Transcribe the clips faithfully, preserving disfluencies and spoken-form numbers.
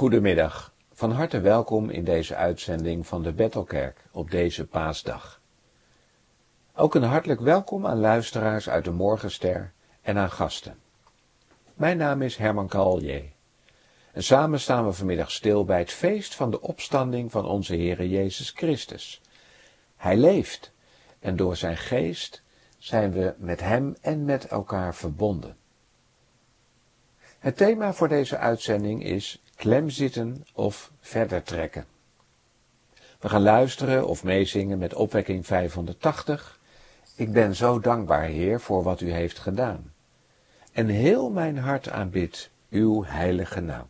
Goedemiddag, van harte welkom in deze uitzending van de Bethelkerk op deze paasdag. Ook een hartelijk welkom aan luisteraars uit de Morgenster en aan gasten. Mijn naam is Herman Kallier en samen staan we vanmiddag stil bij het feest van de opstanding van onze Heere Jezus Christus. Hij leeft en door zijn geest zijn we met hem en met elkaar verbonden. Het thema voor deze uitzending is klemzitten of verder trekken. We gaan luisteren of meezingen met opwekking vijfhonderdtachtig. Ik ben zo dankbaar, Heer, voor wat u heeft gedaan. En heel mijn hart aanbidt uw heilige naam.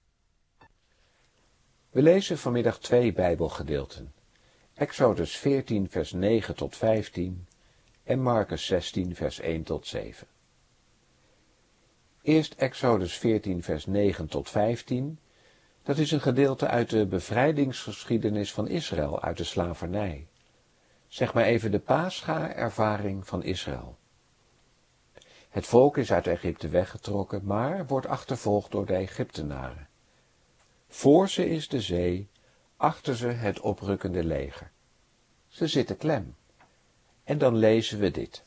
We lezen vanmiddag twee Bijbelgedeelten. Exodus veertien vers negen tot vijftien en Markus zestien vers één tot zeven. Eerst Exodus veertien vers negen tot vijftien. Dat is een gedeelte uit de bevrijdingsgeschiedenis van Israël uit de slavernij. Zeg maar even de Pascha-ervaring van Israël. Het volk is uit Egypte weggetrokken, maar wordt achtervolgd door de Egyptenaren. Voor ze is de zee, achter ze het oprukkende leger. Ze zitten klem. En dan lezen we dit.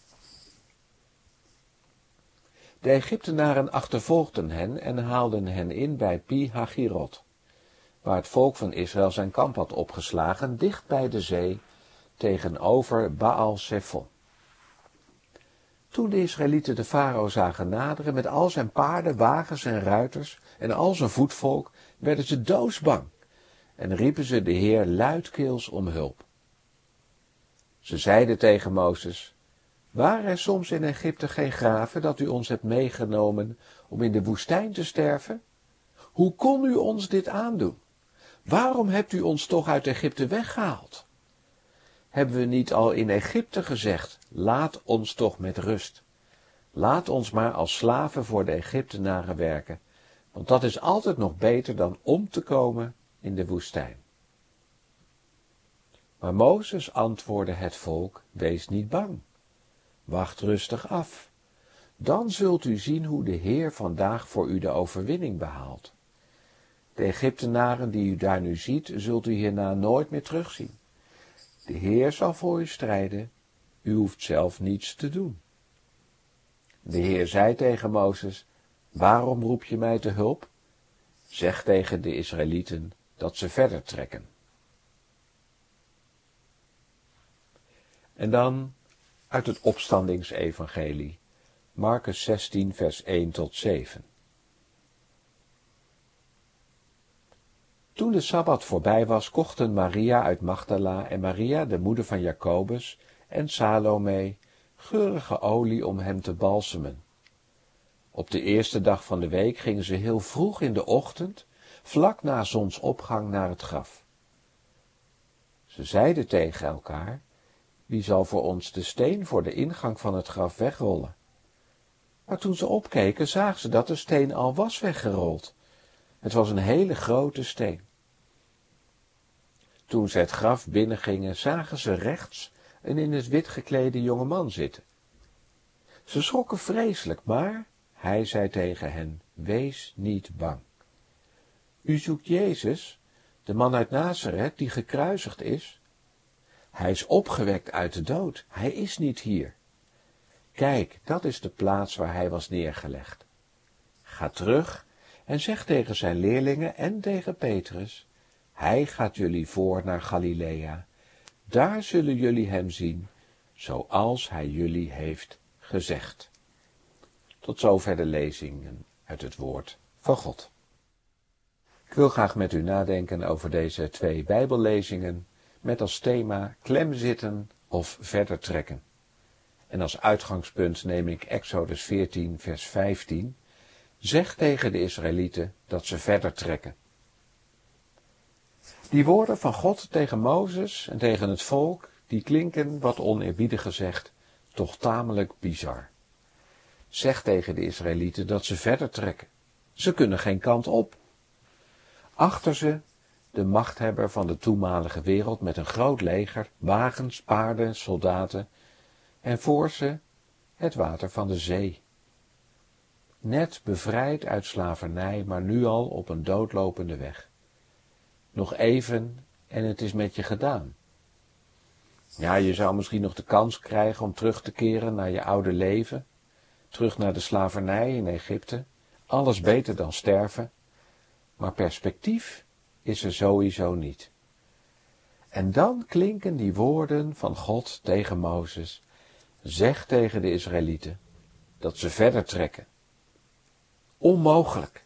De Egyptenaren achtervolgden hen en haalden hen in bij Pi-Hagirot, waar het volk van Israël zijn kamp had opgeslagen, dicht bij de zee, tegenover Baal-Zephon. Toen de Israëlieten de farao zagen naderen met al zijn paarden, wagens en ruiters en al zijn voetvolk, werden ze doodsbang en riepen ze de Heer luidkeels om hulp. Ze zeiden tegen Mozes: waren er soms in Egypte geen graven dat u ons hebt meegenomen om in de woestijn te sterven? Hoe kon u ons dit aandoen? Waarom hebt u ons toch uit Egypte weggehaald? Hebben we niet al in Egypte gezegd, laat ons toch met rust. Laat ons maar als slaven voor de Egyptenaren werken, want dat is altijd nog beter dan om te komen in de woestijn. Maar Mozes antwoordde het volk, wees niet bang. Wacht rustig af. Dan zult u zien hoe de Heer vandaag voor u de overwinning behaalt. De Egyptenaren die u daar nu ziet, zult u hierna nooit meer terugzien. De Heer zal voor u strijden, u hoeft zelf niets te doen. De Heer zei tegen Mozes, waarom roep je mij te hulp? Zeg tegen de Israëlieten dat ze verder trekken. En dan uit het opstandingsevangelie, Markus zestien vers één tot zeven. Toen de Sabbat voorbij was, kochten Maria uit Magdala en Maria, de moeder van Jacobus, en Salome geurige olie om hem te balsemen. Op de eerste dag van de week gingen ze heel vroeg in de ochtend, vlak na zonsopgang, naar het graf. Ze zeiden tegen elkaar: wie zal voor ons de steen voor de ingang van het graf wegrollen? Maar toen ze opkeken, zagen ze dat de steen al was weggerold. Het was een hele grote steen. Toen ze het graf binnengingen, zagen ze rechts een in het wit geklede jonge man zitten. Ze schrokken vreselijk, maar hij zei tegen hen: wees niet bang. U zoekt Jezus, de man uit Nazareth, die gekruisigd is. Hij is opgewekt uit de dood. Hij is niet hier. Kijk, dat is de plaats waar hij was neergelegd. Ga terug en zeg tegen zijn leerlingen en tegen Petrus: hij gaat jullie voor naar Galilea. Daar zullen jullie hem zien, zoals hij jullie heeft gezegd. Tot zover de lezingen uit het woord van God. Ik wil graag met u nadenken over deze twee Bijbellezingen, met als thema klemzitten of verder trekken. En als uitgangspunt neem ik Exodus veertien vers vijftien. Zeg tegen de Israëlieten dat ze verder trekken. Die woorden van God tegen Mozes en tegen het volk, die klinken, wat oneerbiedig gezegd, toch tamelijk bizar. Zeg tegen de Israëlieten dat ze verder trekken. Ze kunnen geen kant op. Achter ze de machthebber van de toenmalige wereld met een groot leger, wagens, paarden, soldaten, en voor ze het water van de zee. net bevrijd uit slavernij, maar nu al op een doodlopende weg. Nog even en het is met je gedaan. Ja, je zou misschien nog de kans krijgen om terug te keren naar je oude leven, terug naar de slavernij in Egypte, alles beter dan sterven, maar perspectief is er sowieso niet. En dan klinken die woorden van God tegen Mozes, zeg tegen de Israëlieten dat ze verder trekken. Onmogelijk.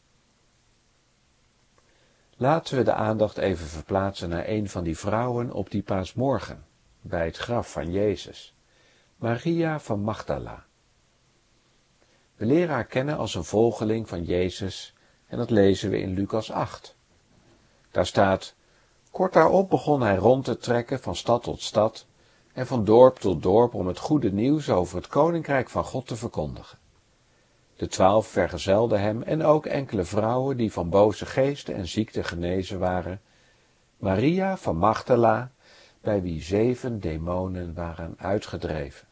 Laten we de aandacht even verplaatsen naar een van die vrouwen op die paasmorgen, bij het graf van Jezus, Maria van Magdala. We leren haar kennen als een volgeling van Jezus en dat lezen we in Lucas acht. Daar staat, kort daarop begon hij rond te trekken van stad tot stad en van dorp tot dorp om het goede nieuws over het koninkrijk van God te verkondigen. De twaalf vergezelden hem en ook enkele vrouwen die van boze geesten en ziekten genezen waren, Maria van Magdala, bij wie zeven demonen waren uitgedreven.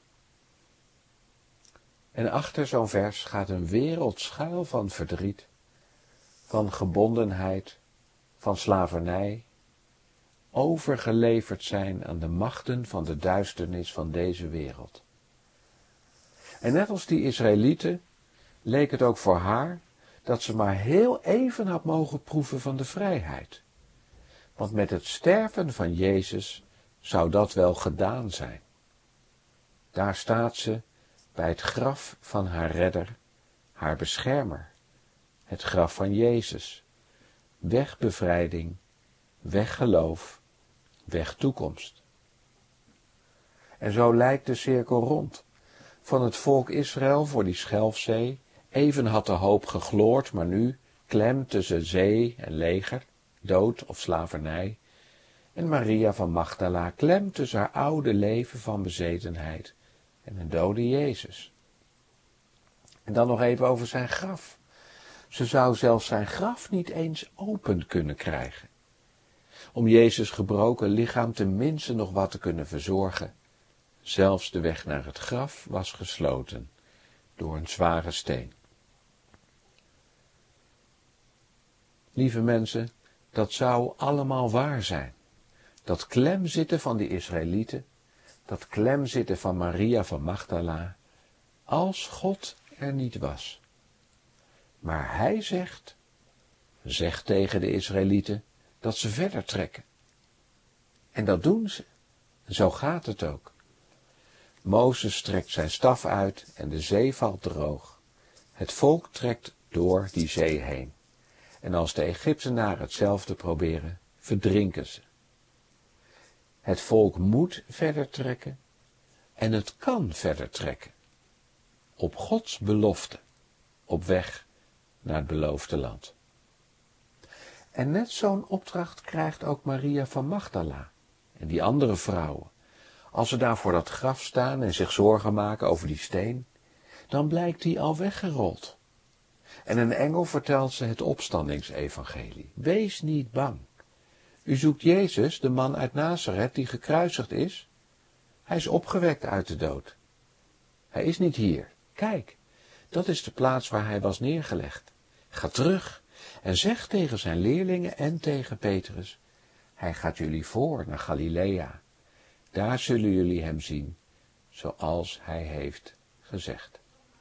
En achter zo'n vers gaat een wereldschuil van verdriet, van gebondenheid, van slavernij, overgeleverd zijn aan de machten van de duisternis van deze wereld. En net als die Israëlieten leek het ook voor haar dat ze maar heel even had mogen proeven van de vrijheid. Want met het sterven van Jezus zou dat wel gedaan zijn. Daar staat ze bij het graf van haar redder, haar beschermer, het graf van Jezus. Weg bevrijding, weg geloof, weg toekomst. En zo lijkt de cirkel rond. Van het volk Israël voor die Schelfzee, even had de hoop gegloord, maar nu klem tussen zee en leger, dood of slavernij. En Maria van Magdala klem tussen haar oude leven van bezetenheid en een dode Jezus. En dan nog even over zijn graf. Ze zou zelfs zijn graf niet eens open kunnen krijgen. Om Jezus' gebroken lichaam tenminste nog wat te kunnen verzorgen. Zelfs de weg naar het graf was gesloten door een zware steen. Lieve mensen, dat zou allemaal waar zijn. Dat klemzitten van die Israëlieten, dat klemzitten van Maria van Magdala, als God er niet was. Maar hij zegt, zegt tegen de Israëlieten, dat ze verder trekken. En dat doen ze. En zo gaat het ook. Mozes strekt zijn staf uit en de zee valt droog. Het volk trekt door die zee heen. En als de Egyptenaren hetzelfde proberen, verdrinken ze. Het volk moet verder trekken en het kan verder trekken. Op Gods belofte, op weg naar het beloofde land. En net zo'n opdracht krijgt ook Maria van Magdala en die andere vrouwen. Als ze daar voor dat graf staan en zich zorgen maken over die steen, dan blijkt die al weggerold. En een engel vertelt ze het opstandingsevangelie. Wees niet bang. U zoekt Jezus, de man uit Nazareth die gekruisigd is. Hij is opgewekt uit de dood. Hij is niet hier. Kijk, dat is de plaats waar hij was neergelegd. Ga terug en zeg tegen zijn leerlingen en tegen Petrus, hij gaat jullie voor naar Galilea. Daar zullen jullie hem zien, zoals hij heeft gezegd.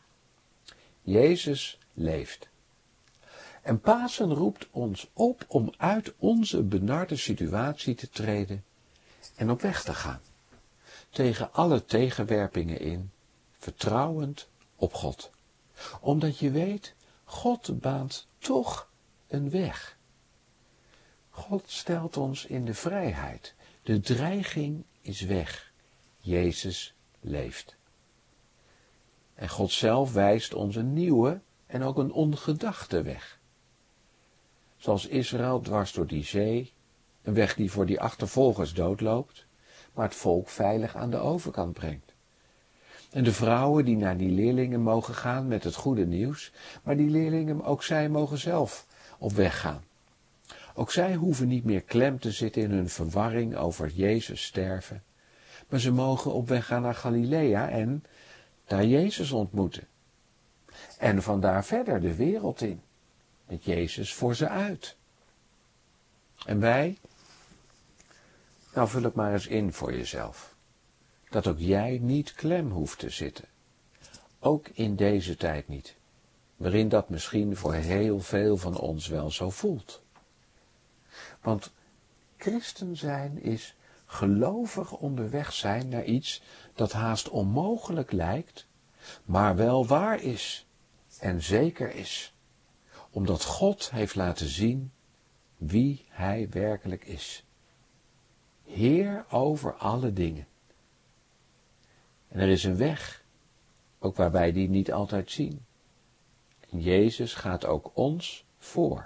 Jezus leeft. En Pasen roept ons op om uit onze benarde situatie te treden en op weg te gaan. Tegen alle tegenwerpingen in, vertrouwend op God. Omdat je weet, God baant toch een weg. God stelt ons in de vrijheid. De dreiging is weg. Jezus leeft. En God zelf wijst ons een nieuwe en ook een ongedachte weg. Zoals Israël dwars door die zee, een weg die voor die achtervolgers doodloopt, maar het volk veilig aan de overkant brengt. En de vrouwen die naar die leerlingen mogen gaan met het goede nieuws, maar die leerlingen ook zij mogen zelf op weg gaan. Ook zij hoeven niet meer klem te zitten in hun verwarring over Jezus sterven, maar ze mogen op weg gaan naar Galilea en daar Jezus ontmoeten. En vandaar verder de wereld in, met Jezus voor ze uit. En wij? Nou, vul het maar eens in voor jezelf. Dat ook jij niet klem hoeft te zitten. Ook in deze tijd niet. Waarin dat misschien voor heel veel van ons wel zo voelt. Want christen zijn is gelovig onderweg zijn naar iets dat haast onmogelijk lijkt, maar wel waar is en zeker is. Omdat God heeft laten zien wie Hij werkelijk is. Heer over alle dingen. En er is een weg, ook waar wij die niet altijd zien. En Jezus gaat ook ons voor.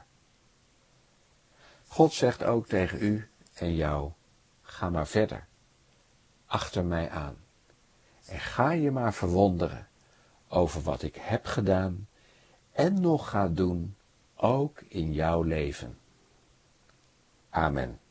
God zegt ook tegen u en jou, ga maar verder, achter mij aan. En ga je maar verwonderen over wat ik heb gedaan en nog ga doen, ook in jouw leven. Amen.